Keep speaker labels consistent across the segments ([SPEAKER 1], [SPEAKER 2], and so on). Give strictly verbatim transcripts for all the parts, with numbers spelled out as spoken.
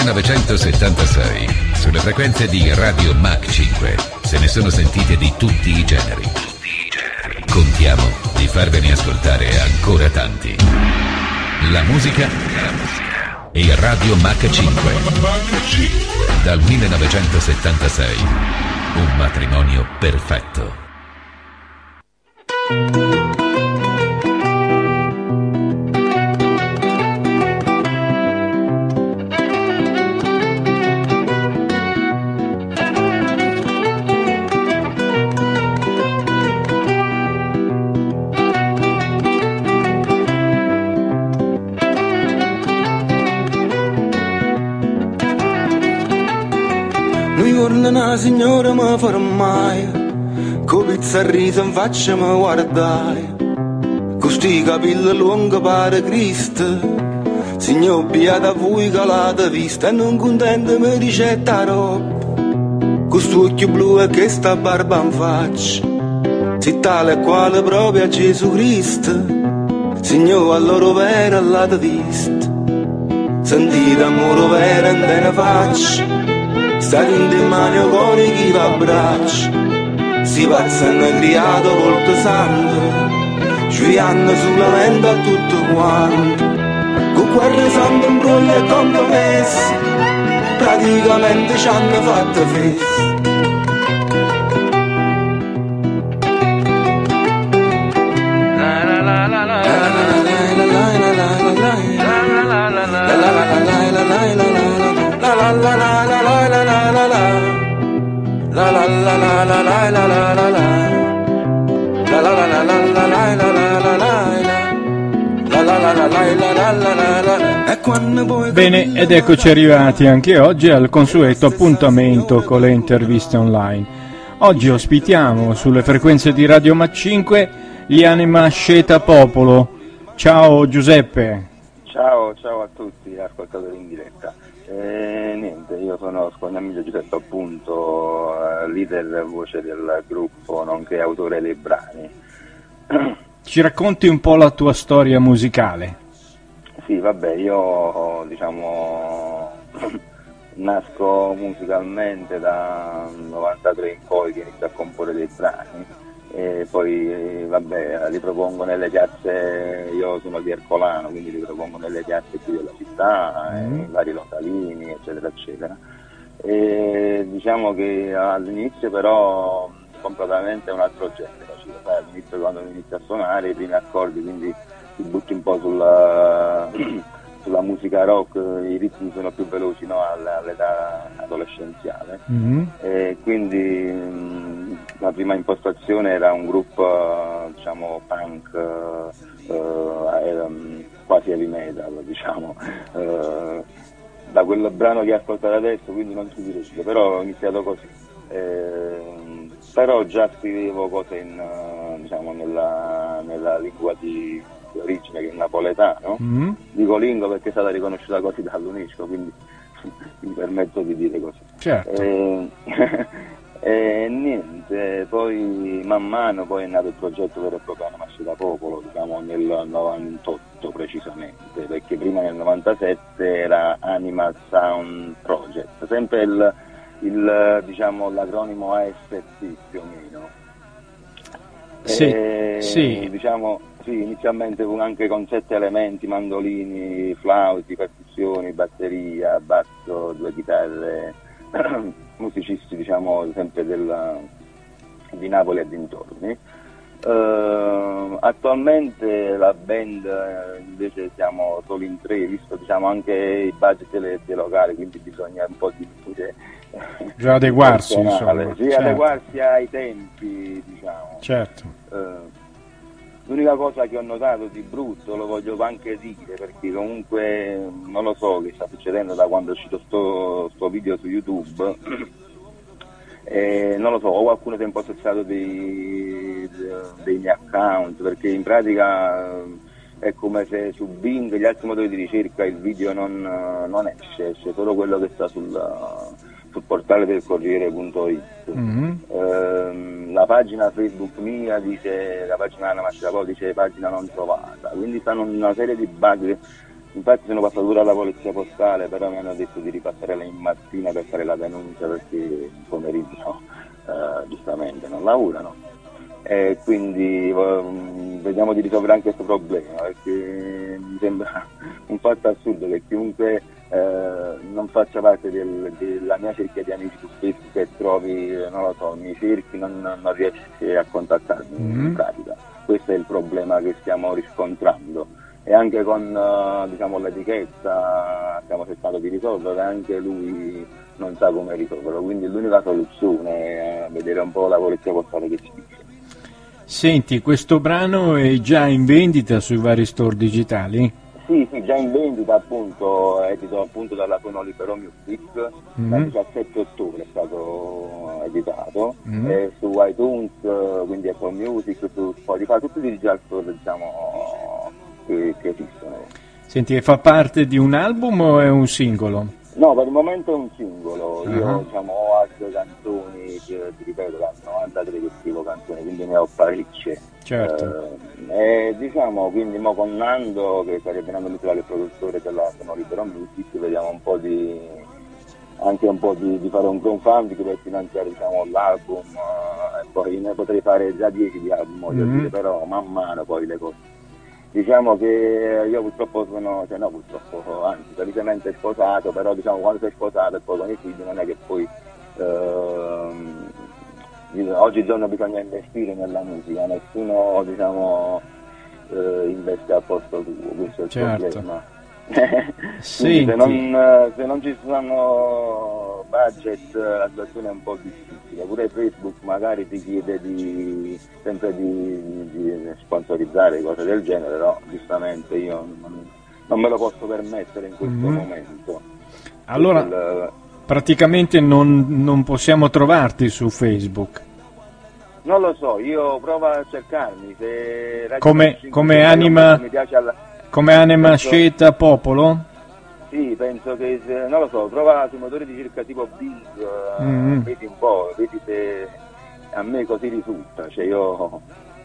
[SPEAKER 1] millenovecentosettantasei, sulle frequenze di Radio Mach cinque, se ne sono sentite di tutti i generi. Contiamo di farvene ascoltare ancora tanti. La musica e Radio Mach cinque. Dal millenovecentosettantasei, un matrimonio perfetto.
[SPEAKER 2] Una signora mi farà mai, con pizza e riso in faccia mi guardai, con sti capelli lunghi pare Cristo, signor beata voi che l'avete vista e non contento mi ricetta roba, con sto occhio blu e che sta barba in faccia, si tale e quale proprio a Gesù Cristo, signor allora vera l'avete vista, sentite amore vero in te ne faccia. Stati in demonio con chi va a braccia, si passano criato volto santo, sviando sulla mente a tutto quanto, con guerre santo in broglie e compromessi, praticamente ci hanno fatto festa.
[SPEAKER 3] Bene, ed eccoci arrivati anche oggi al consueto appuntamento con le interviste online. Oggi ospitiamo sulle frequenze di Radio Mach cinque gli Anima Sceta Popolo. Ciao Giuseppe.
[SPEAKER 4] Ciao, ciao a tutti ascoltatori in diretta. Eh, niente, io sono Scognamiglio Giuseppe, appunto, leader voce del gruppo, nonché autore dei brani.
[SPEAKER 3] Ci racconti un po' la tua storia musicale?
[SPEAKER 4] Sì, vabbè, io diciamo nasco musicalmente da novantatré in poi che inizio a comporre dei brani e poi vabbè li propongo nelle piazze, io sono di Ercolano, quindi li propongo nelle piazze qui della città, mm. in vari localini eccetera eccetera, e diciamo che all'inizio però completamente è un altro genere, cioè, all'inizio quando inizio a suonare i primi accordi, quindi ti butti un po' sulla, sulla musica rock, i ritmi sono più veloci, no, all'età adolescenziale, mm-hmm. e quindi mh, la prima impostazione era un gruppo diciamo punk, uh, era, mh, quasi heavy metal, diciamo, uh, da quel brano che ascoltate adesso, quindi non si dice, però ho iniziato così, eh, però già scrivevo cose in, uh, diciamo nella, nella lingua di origine, che è il napoletano, mm-hmm. dico lingua perché è stata riconosciuta così dall'UNESCO, quindi mi permetto di dire così.
[SPEAKER 3] Certo.
[SPEAKER 4] E, e niente, poi man mano poi è nato il progetto vero e proprio Anima Sceta Popolo, diciamo nel novantotto precisamente, perché prima nel novantasette era Animal Sound Project, sempre il, il diciamo l'acronimo A S P più o meno.
[SPEAKER 3] Sì,
[SPEAKER 4] e,
[SPEAKER 3] sì.
[SPEAKER 4] Diciamo sì, inizialmente anche con sette elementi, mandolini, flauti, percussioni, batteria, basso, due chitarre, musicisti diciamo sempre del, di Napoli e dintorni. Uh, attualmente la band eh, invece siamo solo in tre, visto diciamo anche i budget delle, dei locali, quindi bisogna un po' di
[SPEAKER 3] già adeguarsi, insomma.
[SPEAKER 4] Sì, certo. Adeguarsi ai tempi, diciamo.
[SPEAKER 3] Certo.
[SPEAKER 4] Uh, L'unica cosa che ho notato di brutto, lo voglio anche dire, perché comunque non lo so che sta succedendo da quando è uscito sto, sto video su YouTube, e non lo so, o qualcuno si è impossessato dei, dei miei account, perché in pratica è come se su Bing e gli altri motori di ricerca il video non, non esce, esce solo quello che sta sul, sul portale del Corriere punto it. Mm-hmm. Eh, la pagina Facebook mia dice, la pagina Anima Sceta Popolo dice pagina non trovata, quindi stanno una serie di bug infatti sono passato pure alla polizia postale, però mi hanno detto di ripassare la mattina per fare la denuncia perché il pomeriggio eh, giustamente non lavorano, e quindi um, vediamo di risolvere anche questo problema, perché mi sembra un fatto assurdo che chiunque eh, non faccia parte del, della mia cerchia di amici su Facebook e trovi, non lo so, mi cerchi, non, non riesci a contattarmi mm-hmm. in pratica. Questo è il problema che stiamo riscontrando, e anche con uh, diciamo, l'etichetta stiamo cercando di risolvere, anche lui non sa come risolverlo, quindi l'unica soluzione è vedere un po' la polizia postale che ci dice.
[SPEAKER 3] Senti, questo brano è già in vendita sui vari store digitali?
[SPEAKER 4] Sì, sì, già in vendita, appunto, edito appunto dalla Sono Libero Music, mm-hmm. il diciassette ottobre è stato editato, mm-hmm. e su iTunes, quindi Apple Music, su Spotify, tutti i digital store, diciamo, che, che esistono.
[SPEAKER 3] Senti, e fa parte di un album o è un singolo?
[SPEAKER 4] No, per il momento è un singolo, uh-huh. io diciamo ho altre canzoni, che, ti ripeto, dal novantatré che scrivo canzoni, quindi ne ho parecchie.
[SPEAKER 3] Certo.
[SPEAKER 4] Eh, e diciamo, quindi mo con Nando, che sarebbe Nando Musicale, il produttore della Sono Libero Music, vediamo un po' di, anche un po' di, di fare un crowdfunding per finanziare, diciamo, l'album, eh, e poi ne potrei fare già dieci di album, voglio mm-hmm. dire, però man mano poi le cose. Diciamo che io purtroppo sono, cioè no purtroppo, anzi felicemente sposato, però diciamo quando sei sposato e poi con i figli non è che poi ehm, oggigiorno bisogna investire nella musica, nessuno diciamo eh, investe al posto tuo, questo è il
[SPEAKER 3] certo.
[SPEAKER 4] problema.
[SPEAKER 3] Senti.
[SPEAKER 4] Se non, se non ci sono budget la situazione è un po' difficile, pure Facebook magari ti chiede di sempre di, di sponsorizzare cose del genere, però giustamente io non, non me lo posso permettere in questo mm-hmm. momento.
[SPEAKER 3] Allora il, praticamente non, non possiamo trovarti su Facebook?
[SPEAKER 4] Non lo so, io provo a cercarmi se
[SPEAKER 3] come, come anima
[SPEAKER 4] mi piace alla...
[SPEAKER 3] Come Anima penso, Scelta Popolo?
[SPEAKER 4] Sì, penso che, se, non lo so, prova sui motori di ricerca tipo Bing, mm-hmm. vedi un po', vedi se a me così risulta, cioè io
[SPEAKER 3] Ho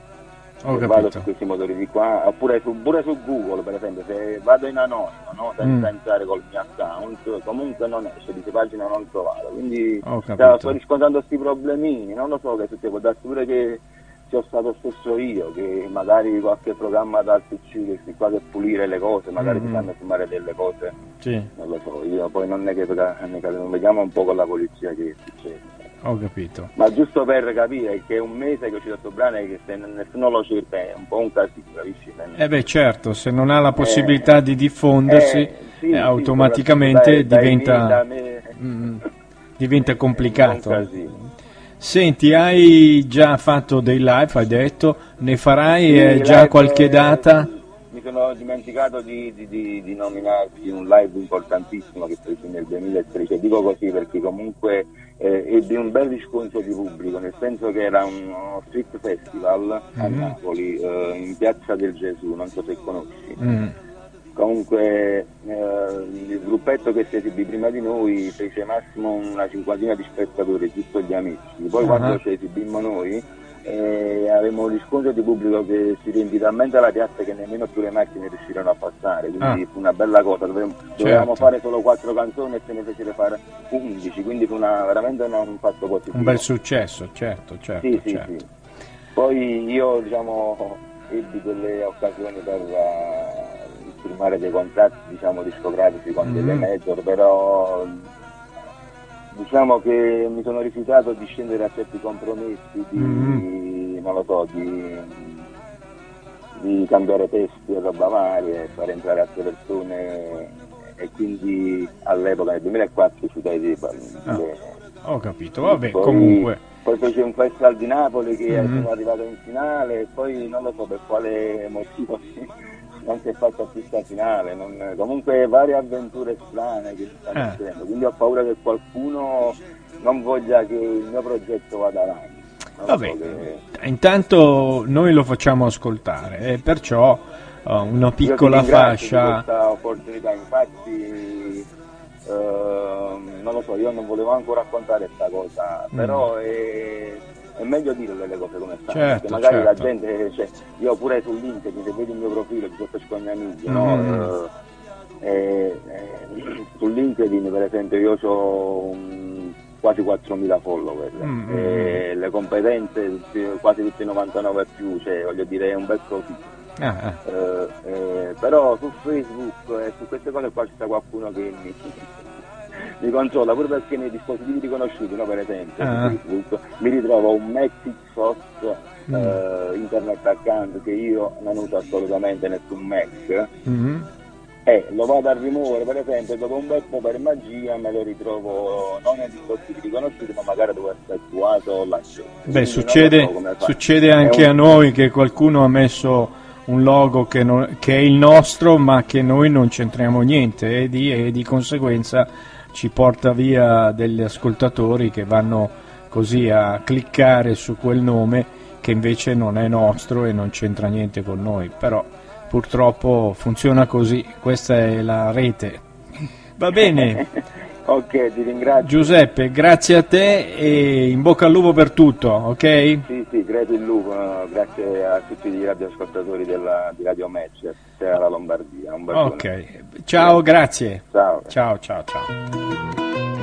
[SPEAKER 4] vado su questi motori di qua, oppure su, pure su Google per esempio, se vado in anonimo, no? senza mm. entrare col mio account, comunque non esce, dice pagina non trovata, quindi sto riscontrando questi problemini, non lo so che succede, può darsi pure che sia stato stesso io, che magari qualche programma dal P C che si qua per pulire le cose, magari mm-hmm. ti fanno filmare delle cose,
[SPEAKER 3] sì.
[SPEAKER 4] non lo so, io poi non è che non vediamo un po' con la polizia che succede.
[SPEAKER 3] Ho capito.
[SPEAKER 4] Ma giusto per capire che è un mese che ho citato questo brano e che se nessuno lo cerca è un po' un casino, capisci?
[SPEAKER 3] Eh beh certo, se non ha la possibilità eh, di diffondersi eh, sì, eh, automaticamente sì, dai, diventa, dai me, da me. Mm, diventa complicato.
[SPEAKER 4] È un casino.
[SPEAKER 3] Senti, hai già fatto dei live, hai detto, ne farai sì, eh, già qualche data?
[SPEAKER 4] Mi sono dimenticato di, di, di, di nominarti un live importantissimo che feci nel duemilatredici, dico così perché comunque eh, ebbe un bel riscontro di pubblico, nel senso che era uno street festival a mm-hmm. Napoli, eh, in Piazza del Gesù, non so se conosci. Mm. Comunque eh, il gruppetto che si esibì prima di noi fece massimo una cinquantina di spettatori, giusto gli amici. Poi uh-huh. quando ci esibimmo noi eh, avevamo un riscontro di pubblico che si riempì talmente la piazza che nemmeno più le macchine riuscirono a passare, quindi ah. fu una bella cosa. Dovevamo, certo. dovevamo fare solo quattro canzoni e se ne fecero fare undici, quindi fu una, veramente una, un fatto positivo.
[SPEAKER 3] Un bel successo, certo, certo.
[SPEAKER 4] Sì,
[SPEAKER 3] certo.
[SPEAKER 4] Sì, sì. Poi io diciamo ebbi delle occasioni per uh, firmare dei contratti diciamo discografici con mm-hmm. delle major, però diciamo che mi sono rifiutato di scendere a certi compromessi di mm-hmm. non lo so di, di cambiare testi e roba varie, far entrare altre persone, e quindi all'epoca nel duemilaquattro ci dai dei
[SPEAKER 3] ah, ho capito, vabbè,
[SPEAKER 4] poi,
[SPEAKER 3] comunque
[SPEAKER 4] poi fece un festival di Napoli che mm-hmm. sono arrivato in finale e poi non lo so per quale motivo non si è fatta questa finale, non, comunque varie avventure strane che si stanno succedendo, eh. quindi ho paura che qualcuno non voglia che il mio progetto vada avanti. Non
[SPEAKER 3] Vabbè,
[SPEAKER 4] so che...
[SPEAKER 3] intanto noi lo facciamo ascoltare e perciò uh, una piccola fascia.
[SPEAKER 4] Di questa opportunità, infatti uh, non lo so, io non volevo ancora raccontare questa cosa, mm. però è... è meglio dirle le cose come stanno,
[SPEAKER 3] certo,
[SPEAKER 4] perché magari
[SPEAKER 3] certo.
[SPEAKER 4] la gente, cioè, io pure su LinkedIn, se vedi il mio profilo, di sotto con gli amici,
[SPEAKER 3] mm-hmm.
[SPEAKER 4] no? Uh, eh, eh, su LinkedIn per esempio io ho um, quasi quattromila follower, mm-hmm. e le competenze quasi tutti novantanove più, cioè voglio dire è un bel profilo. Ah, ah. Eh, eh, però su Facebook e eh, su queste cose qua c'è qualcuno che mi, mi controlla pure perché nei dispositivi riconosciuti, no, per esempio ah. su Facebook mi ritrovo un Mac Xbox mm. eh, internet account che io non uso assolutamente nessun Mac, mm-hmm. e lo vado a rimuovere per esempio dopo un bel po' per magia me lo ritrovo non nei dispositivi riconosciuti ma magari dove è effettuato l'accesso.
[SPEAKER 3] Beh, succede, so succede anche un... a noi che qualcuno ha messo un logo che, non, che è il nostro ma che noi non c'entriamo niente e di, e di conseguenza ci porta via degli ascoltatori che vanno così a cliccare su quel nome che invece non è nostro e non c'entra niente con noi, però purtroppo funziona così, questa è la rete. Va bene.
[SPEAKER 4] Ok, ti ringrazio.
[SPEAKER 3] Giuseppe, grazie a te e in bocca al lupo per tutto, ok?
[SPEAKER 4] Sì, sì, grazie il lupo, grazie a tutti i radioascoltatori della, di Radio Match, e alla Lombardia. Un
[SPEAKER 3] ok, ciao, grazie.
[SPEAKER 4] Ciao.
[SPEAKER 3] Ciao, ciao, ciao.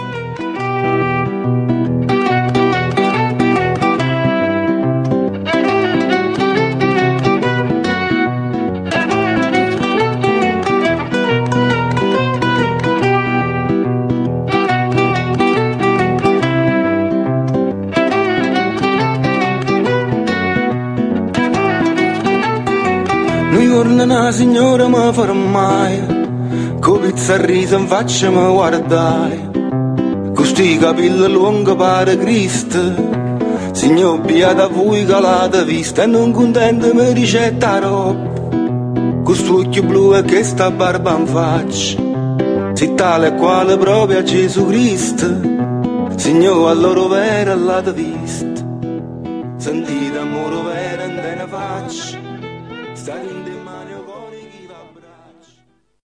[SPEAKER 2] Una signora mi farà mai, con pizza e riso in faccia mi guardai, con sti capelli lunghi pare Cristo, signor beata voi che l'avete vista e non contento mi ricetta roba, con sto occhio blu e che sta barba in faccia, si tale e quale proprio a Gesù Cristo, signor allora vera l'avete vista, sentite amore vera in te ne faccia, stai in